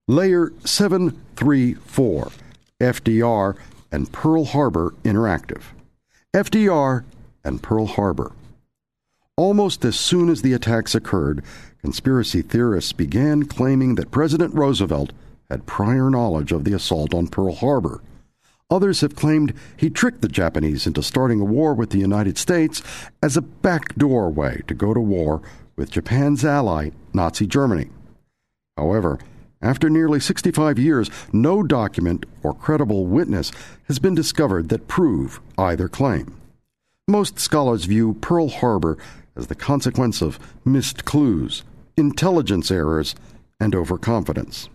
Layer 734, FDR and Pearl Harbor Interactive. FDR and Pearl Harbor. Almost as soon as the attacks occurred, conspiracy theorists began claiming that President Roosevelt had prior knowledge of the assault on Pearl Harbor. Others have claimed he tricked the Japanese into starting a war with the United States as a backdoor way to go to war with Japan's ally, Nazi Germany. However, after nearly 65 years, no document or credible witness has been discovered that prove either claim. Most scholars view Pearl Harbor as the consequence of missed clues, intelligence errors, and overconfidence.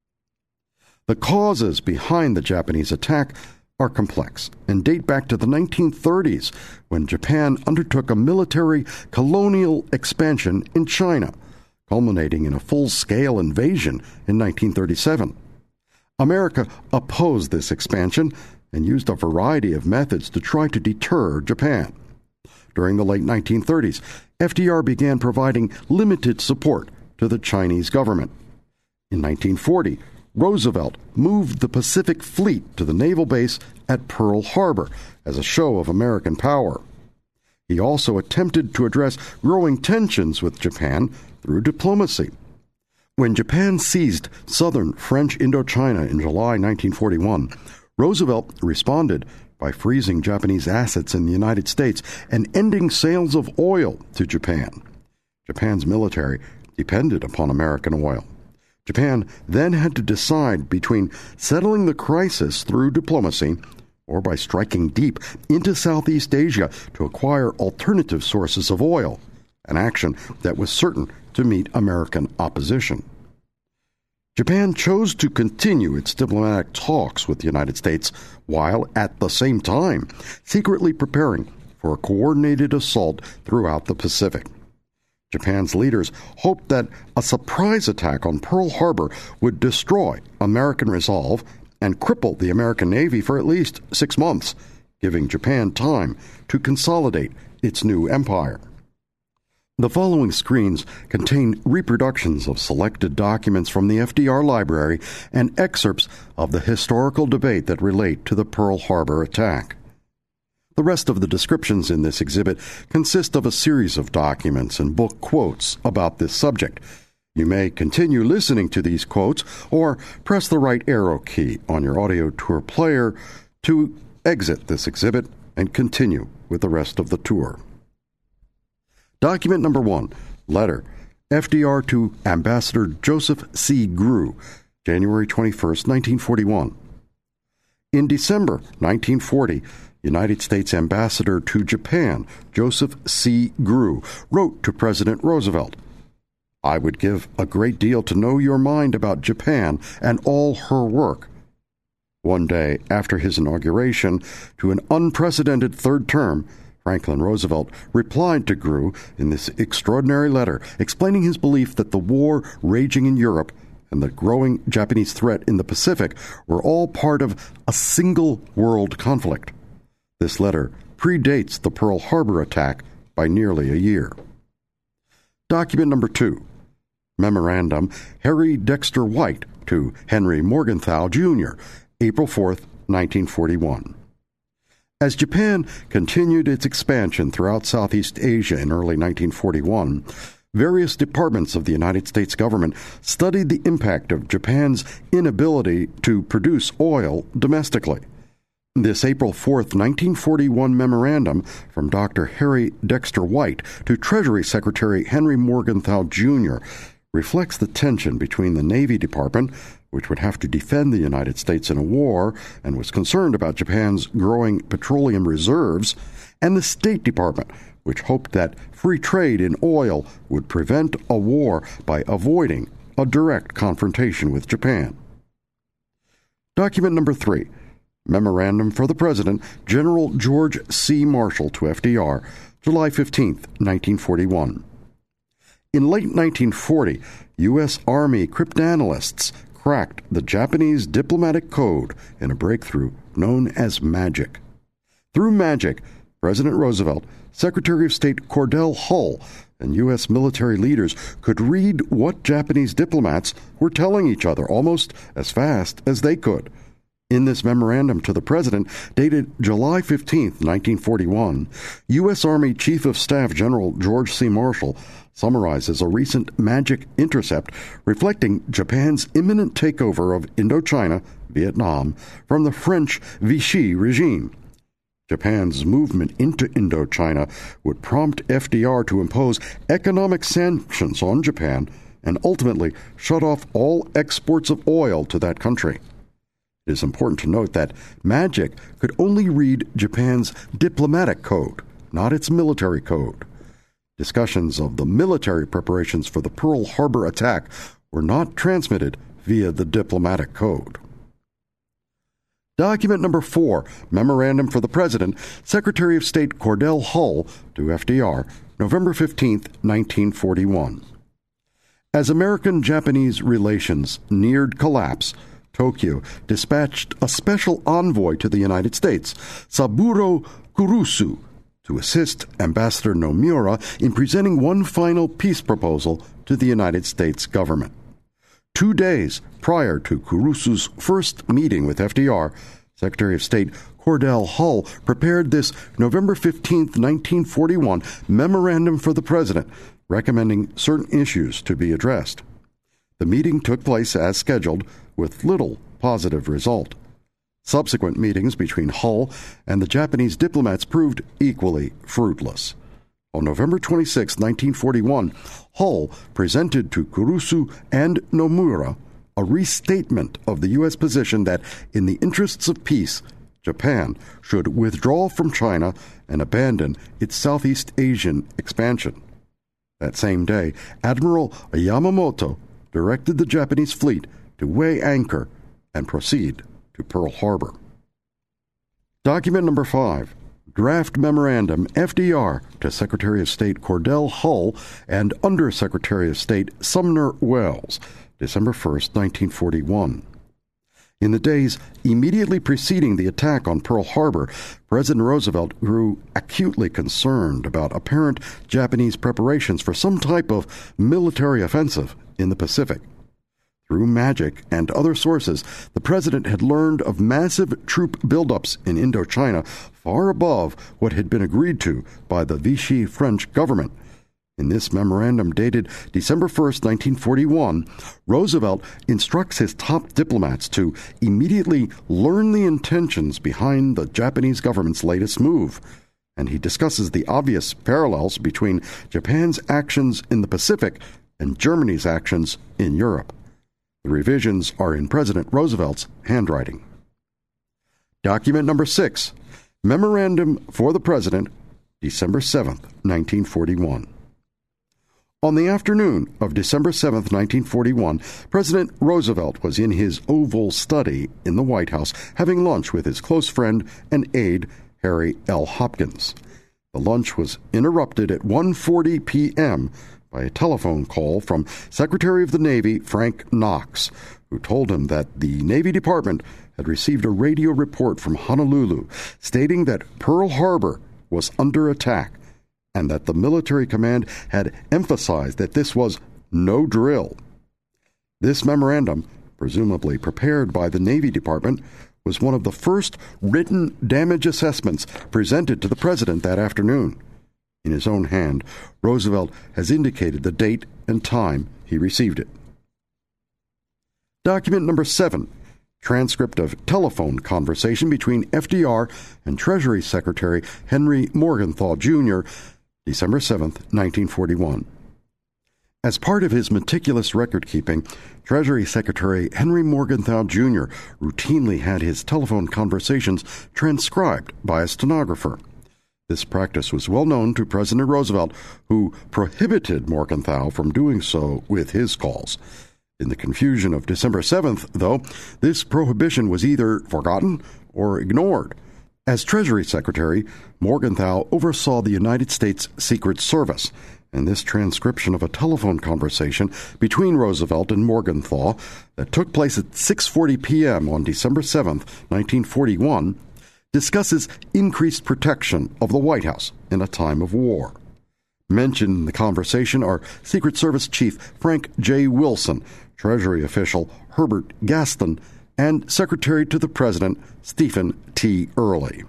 The causes behind the Japanese attack are complex and date back to the 1930s when Japan undertook a military colonial expansion in China, culminating in a full-scale invasion in 1937. America opposed this expansion and used a variety of methods to try to deter Japan. During the late 1930s, FDR began providing limited support to the Chinese government. In 1940, Roosevelt moved the Pacific Fleet to the naval base at Pearl Harbor as a show of American power. He also attempted to address growing tensions with Japan through diplomacy. When Japan seized southern French Indochina in July 1941, Roosevelt responded by freezing Japanese assets in the United States and ending sales of oil to Japan. Japan's military depended upon American oil. Japan then had to decide between settling the crisis through diplomacy or by striking deep into Southeast Asia to acquire alternative sources of oil, an action that was certain to meet American opposition. Japan chose to continue its diplomatic talks with the United States while, at the same time, secretly preparing for a coordinated assault throughout the Pacific. Japan's leaders hoped that a surprise attack on Pearl Harbor would destroy American resolve and cripple the American Navy for at least 6 months, giving Japan time to consolidate its new empire. The following screens contain reproductions of selected documents from the FDR library and excerpts of the historical debate that relate to the Pearl Harbor attack. The rest of the descriptions in this exhibit consist of a series of documents and book quotes about this subject. You may continue listening to these quotes or press the right arrow key on your audio tour player to exit this exhibit and continue with the rest of the tour. Document number 1, letter, FDR to Ambassador Joseph C. Grew, January 21, 1941. In December 1940, United States Ambassador to Japan, Joseph C. Grew, wrote to President Roosevelt, "I would give a great deal to know your mind about Japan and all her work." One day after his inauguration to an unprecedented third term, Franklin Roosevelt replied to Grew in this extraordinary letter, explaining his belief that the war raging in Europe and the growing Japanese threat in the Pacific were all part of a single world conflict. This letter predates the Pearl Harbor attack by nearly a year. Document number 2, Memorandum, Harry Dexter White to Henry Morgenthau, Jr., April 4, 1941. As Japan continued its expansion throughout Southeast Asia in early 1941, various departments of the United States government studied the impact of Japan's inability to produce oil domestically. This April 4, 1941 memorandum from Dr. Harry Dexter White to Treasury Secretary Henry Morgenthau, Jr. reflects the tension between the Navy Department, which would have to defend the United States in a war and was concerned about Japan's growing petroleum reserves, and the State Department, which hoped that free trade in oil would prevent a war by avoiding a direct confrontation with Japan. Document number 3, Memorandum for the President, General George C. Marshall to FDR, July 15, 1941. In late 1940, U.S. Army cryptanalysts cracked the Japanese diplomatic code in a breakthrough known as MAGIC. Through MAGIC, President Roosevelt Secretary of State Cordell Hull and U.S. military leaders could read what Japanese diplomats were telling each other almost as fast as they could. In this memorandum to the President, dated July 15, 1941, U.S. Army Chief of Staff General George C. Marshall summarizes a recent magic intercept reflecting Japan's imminent takeover of Indochina, Vietnam, from the French Vichy regime. Japan's movement into Indochina would prompt FDR to impose economic sanctions on Japan and ultimately shut off all exports of oil to that country. It is important to note that magic could only read Japan's diplomatic code, not its military code. Discussions of the military preparations for the Pearl Harbor attack were not transmitted via the diplomatic code. Document number 4, Memorandum for the President, Secretary of State Cordell Hull to FDR, November 15, 1941. As American-Japanese relations neared collapse, Tokyo dispatched a special envoy to the United States, Saburo Kurusu, to assist Ambassador Nomura in presenting one final peace proposal to the United States government. 2 days prior to Kurusu's first meeting with FDR, Secretary of State Cordell Hull prepared this November 15, 1941 memorandum for the President, recommending certain issues to be addressed. The meeting took place as scheduled, with little positive result. Subsequent meetings between Hull and the Japanese diplomats proved equally fruitless. On November 26, 1941, Hull presented to Kurusu and Nomura a restatement of the U.S. position that, in the interests of peace, Japan should withdraw from China and abandon its Southeast Asian expansion. That same day, Admiral Yamamoto directed the Japanese fleet to weigh anchor and proceed to Pearl Harbor. Document number 5, Draft Memorandum FDR to Secretary of State Cordell Hull and Undersecretary of State Sumner Welles, December 1, 1941. In the days immediately preceding the attack on Pearl Harbor, President Roosevelt grew acutely concerned about apparent Japanese preparations for some type of military offensive in the Pacific. Through magic and other sources, the President had learned of massive troop buildups in Indochina far above what had been agreed to by the Vichy French government. In this memorandum dated December 1, 1941, Roosevelt instructs his top diplomats to immediately learn the intentions behind the Japanese government's latest move, and he discusses the obvious parallels between Japan's actions in the Pacific and Germany's actions in Europe. The revisions are in President Roosevelt's handwriting. Document number 6, Memorandum for the President, December 7, 1941. On the afternoon of December 7, 1941, President Roosevelt was in his Oval study in the White House having lunch with his close friend and aide, Harry L. Hopkins. The lunch was interrupted at 1:40 p.m. by a telephone call from Secretary of the Navy Frank Knox, who told him that the Navy Department had received a radio report from Honolulu stating that Pearl Harbor was under attack and that the military command had emphasized that this was no drill. This memorandum, presumably prepared by the Navy Department, was one of the first written damage assessments presented to the President that afternoon. In his own hand, Roosevelt has indicated the date and time he received it. Document number 7, transcript of telephone conversation between FDR and Treasury Secretary Henry Morgenthau, Jr., December 7, 1941. As part of his meticulous record-keeping, Treasury Secretary Henry Morgenthau, Jr. routinely had his telephone conversations transcribed by a stenographer. This practice was well known to President Roosevelt, who prohibited Morgenthau from doing so with his calls. In the confusion of December 7th, though, this prohibition was either forgotten or ignored. As Treasury Secretary, Morgenthau oversaw the United States Secret Service, and this transcription of a telephone conversation between Roosevelt and Morgenthau that took place at 6:40 p.m. on December 7, 1941, discusses increased protection of the White House in a time of war. Mentioned in the conversation are Secret Service Chief Frank J. Wilson, Treasury official Herbert Gaston, and Secretary to the President Stephen T. Early.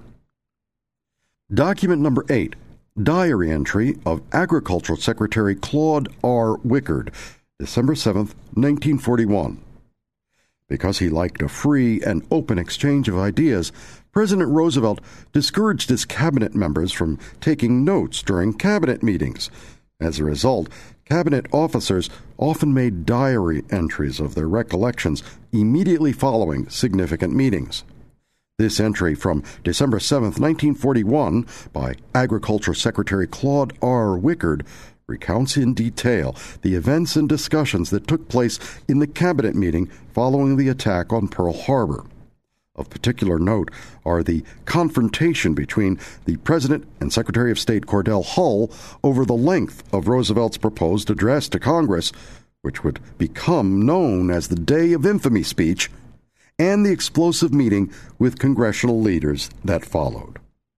Document number 8, diary entry of Agricultural Secretary Claude R. Wickard, December 7, 1941. Because he liked a free and open exchange of ideas, President Roosevelt discouraged his cabinet members from taking notes during cabinet meetings. As a result, cabinet officers often made diary entries of their recollections immediately following significant meetings. This entry from December 7, 1941, by Agriculture Secretary Claude R. Wickard, recounts in detail the events and discussions that took place in the cabinet meeting following the attack on Pearl Harbor. Of particular note are the confrontation between the President and Secretary of State Cordell Hull over the length of Roosevelt's proposed address to Congress, which would become known as the Day of Infamy speech, and the explosive meeting with congressional leaders that followed.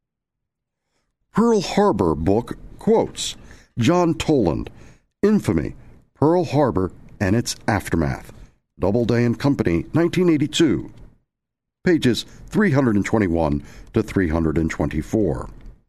Pearl Harbor book quotes John Toland, Infamy, Pearl Harbor and its Aftermath, Doubleday and Company, 1982, pages 321 to 324.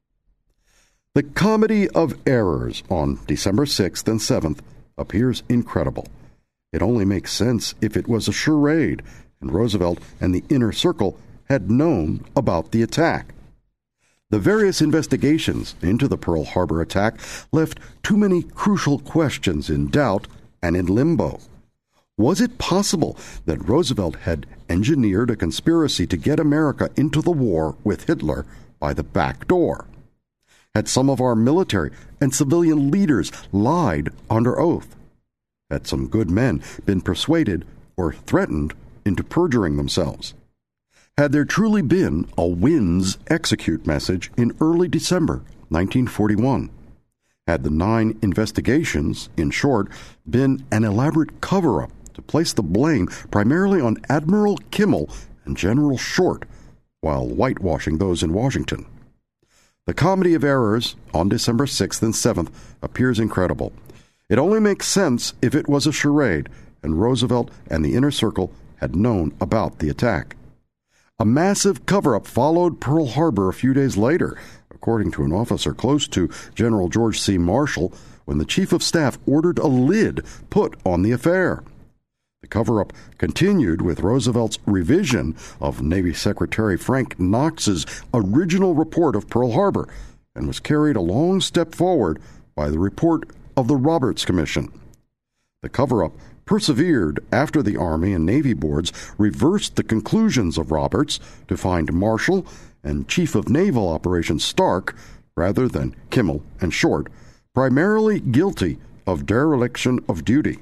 The Comedy of Errors on December 6th and 7th appears incredible. It only makes sense if it was a charade, and Roosevelt and the inner circle had known about the attack. The various investigations into the Pearl Harbor attack left too many crucial questions in doubt and in limbo. Was it possible that Roosevelt had engineered a conspiracy to get America into the war with Hitler by the back door? Had some of our military and civilian leaders lied under oath? Had some good men been persuaded or threatened into perjuring themselves? Had there truly been a winds execute message in early December 1941? Had the 9 investigations, in short, been an elaborate cover-up to place the blame primarily on Admiral Kimmel and General Short, while whitewashing those in Washington? The Comedy of Errors on December 6th and 7th appears incredible. It only makes sense if it was a charade and Roosevelt and the inner circle had known about the attack. A massive cover-up followed Pearl Harbor a few days later, according to an officer close to General George C. Marshall, when the Chief of Staff ordered a lid put on the affair. The cover-up continued with Roosevelt's revision of Navy Secretary Frank Knox's original report of Pearl Harbor and was carried a long step forward by the report of the Roberts Commission. The cover-up persevered after the Army and Navy boards reversed the conclusions of Roberts to find Marshall and Chief of Naval Operations Stark, rather than Kimmel and Short, primarily guilty of dereliction of duty.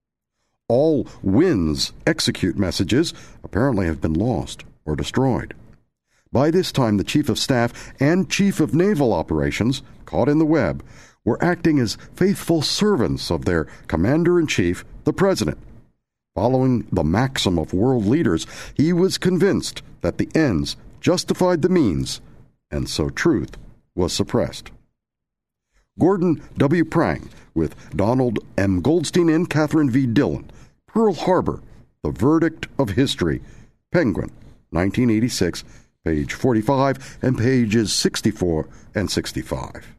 All winds execute messages apparently have been lost or destroyed. By this time, the Chief of Staff and Chief of Naval Operations, caught in the web, were acting as faithful servants of their Commander-in-Chief, the President. Following the maxim of world leaders, he was convinced that the ends justified the means, and so truth was suppressed. Gordon W. Prang, with Donald M. Goldstein and Catherine V. Dillon, Pearl Harbor, The Verdict of History, Penguin, 1986, page 45 and pages 64 and 65.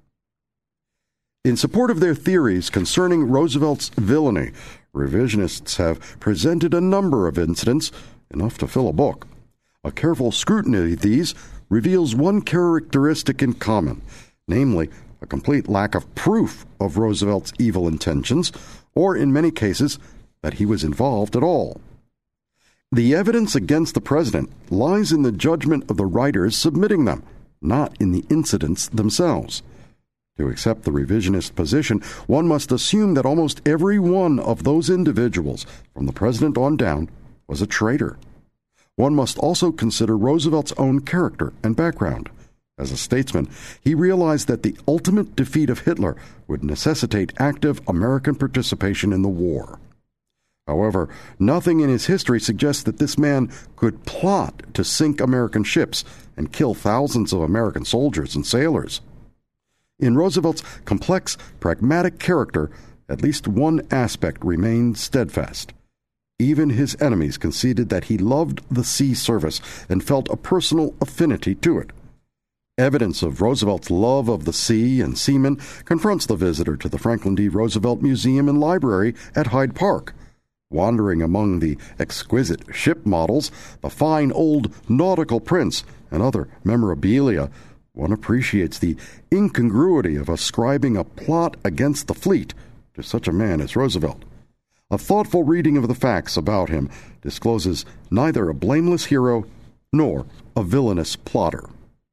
In support of their theories concerning Roosevelt's villainy, revisionists have presented a number of incidents, enough to fill a book. A careful scrutiny of these reveals one characteristic in common, namely a complete lack of proof of Roosevelt's evil intentions, or in many cases, that he was involved at all. The evidence against the president lies in the judgment of the writers submitting them, not in the incidents themselves. To accept the revisionist position, one must assume that almost every one of those individuals, from the president on down, was a traitor. One must also consider Roosevelt's own character and background. As a statesman, he realized that the ultimate defeat of Hitler would necessitate active American participation in the war. However, nothing in his history suggests that this man could plot to sink American ships and kill thousands of American soldiers and sailors. In Roosevelt's complex, pragmatic character, at least one aspect remained steadfast. Even his enemies conceded that he loved the sea service and felt a personal affinity to it. Evidence of Roosevelt's love of the sea and seamen confronts the visitor to the Franklin D. Roosevelt Museum and Library at Hyde Park. Wandering among the exquisite ship models, the fine old nautical prints, and other memorabilia, one appreciates the incongruity of ascribing a plot against the fleet to such a man as Roosevelt. A thoughtful reading of the facts about him discloses neither a blameless hero nor a villainous plotter.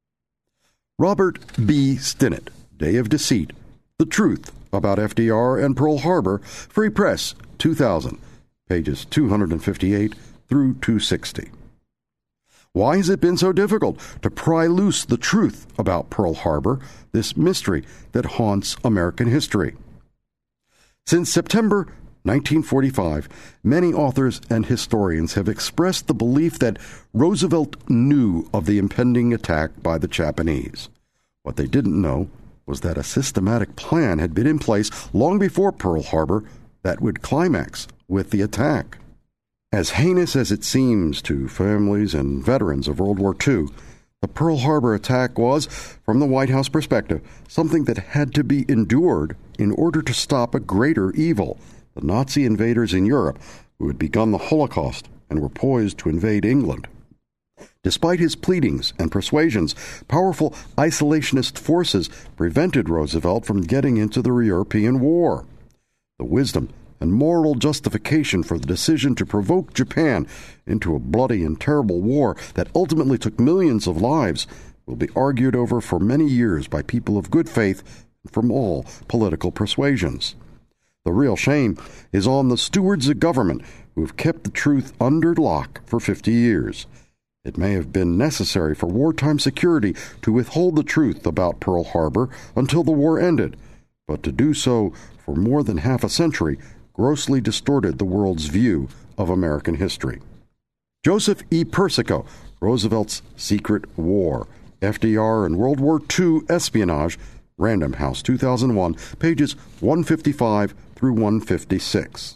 Robert B. Stinnett, Day of Deceit, The Truth About FDR and Pearl Harbor, Free Press, 2000, pages 258 through 260. Why has it been so difficult to pry loose the truth about Pearl Harbor, this mystery that haunts American history? Since September 1945, many authors and historians have expressed the belief that Roosevelt knew of the impending attack by the Japanese. What they didn't know was that a systematic plan had been in place long before Pearl Harbor that would climax with the attack. As heinous as it seems to families and veterans of World War II, the Pearl Harbor attack was, from the White House perspective, something that had to be endured in order to stop a greater evil, the Nazi invaders in Europe who had begun the Holocaust and were poised to invade England. Despite his pleadings and persuasions, powerful isolationist forces prevented Roosevelt from getting into the European war. The wisdom and moral justification for the decision to provoke Japan into a bloody and terrible war that ultimately took millions of lives will be argued over for many years by people of good faith from all political persuasions. The real shame is on the stewards of government who have kept the truth under lock for 50 years. It may have been necessary for wartime security to withhold the truth about Pearl Harbor until the war ended, but to do so for more than half a century grossly distorted the world's view of American history. Joseph E. Persico, Roosevelt's Secret War, FDR and World War II Espionage, Random House, 2001, pages 155 through 156.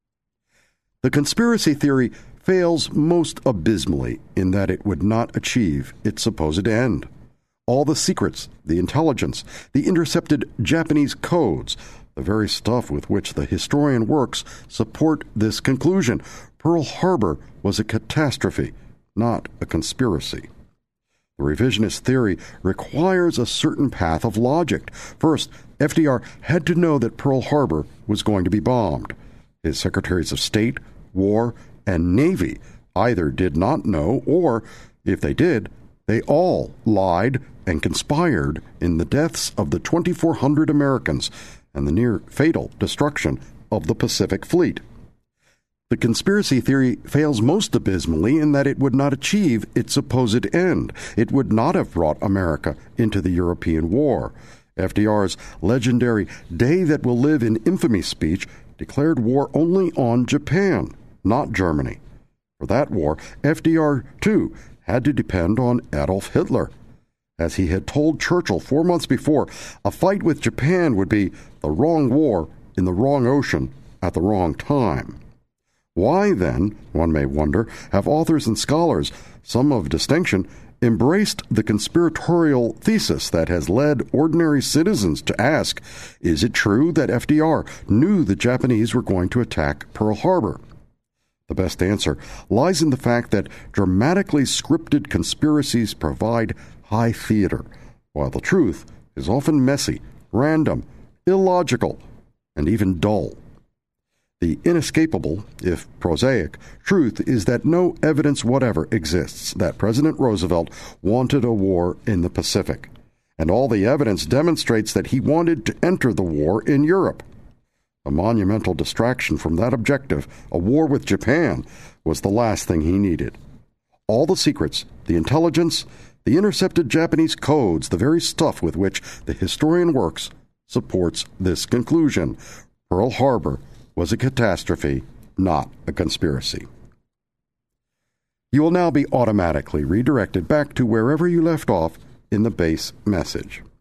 The conspiracy theory fails most abysmally in that it would not achieve its supposed end. All the secrets, the intelligence, the intercepted Japanese codes, the very stuff with which the historian works, support this conclusion. Pearl Harbor was a catastrophe, not a conspiracy. The revisionist theory requires a certain path of logic. First, FDR had to know that Pearl Harbor was going to be bombed. His secretaries of State, War, and Navy either did not know, or, if they did, they all lied and conspired in the deaths of the 2,400 Americans and the near-fatal destruction of the Pacific Fleet. The conspiracy theory fails most abysmally in that it would not achieve its supposed end. It would not have brought America into the European War. FDR's legendary Day That Will Live in Infamy speech declared war only on Japan, not Germany. For that war, FDR, too, had to depend on Adolf Hitler. As he had told Churchill 4 months before, a fight with Japan would be the wrong war in the wrong ocean at the wrong time. Why, then, one may wonder, have authors and scholars, some of distinction, embraced the conspiratorial thesis that has led ordinary citizens to ask, is it true that FDR knew the Japanese were going to attack Pearl Harbor? The best answer lies in the fact that dramatically scripted conspiracies provide high theater, while the truth is often messy, random, illogical, and even dull. The inescapable, if prosaic, truth is that no evidence whatever exists that President Roosevelt wanted a war in the Pacific, and all the evidence demonstrates that he wanted to enter the war in Europe. A monumental distraction from that objective, a war with Japan, was the last thing he needed. All the secrets, the intelligence, the intercepted Japanese codes, the very stuff with which the historian works, supports this conclusion. Pearl Harbor was a catastrophe, not a conspiracy. You will now be automatically redirected back to wherever you left off in the base message.